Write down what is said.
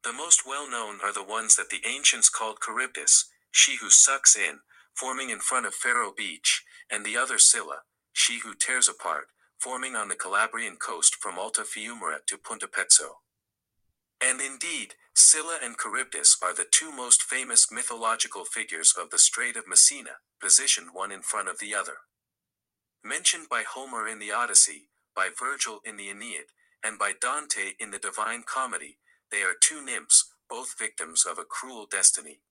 The most well-known are the ones that the ancients called Charybdis, she who sucks in, forming in front of Faro Beach, and the other Scylla, she who tears apart, forming on the Calabrian coast from Alta Fiumara to Punta Pezzo. And indeed, Scylla and Charybdis are the two most famous mythological figures of the Strait of Messina, positioned one in front of the other. Mentioned by Homer in the Odyssey, by Virgil in the Aeneid, and by Dante in the Divine Comedy, they are two nymphs, both victims of a cruel destiny.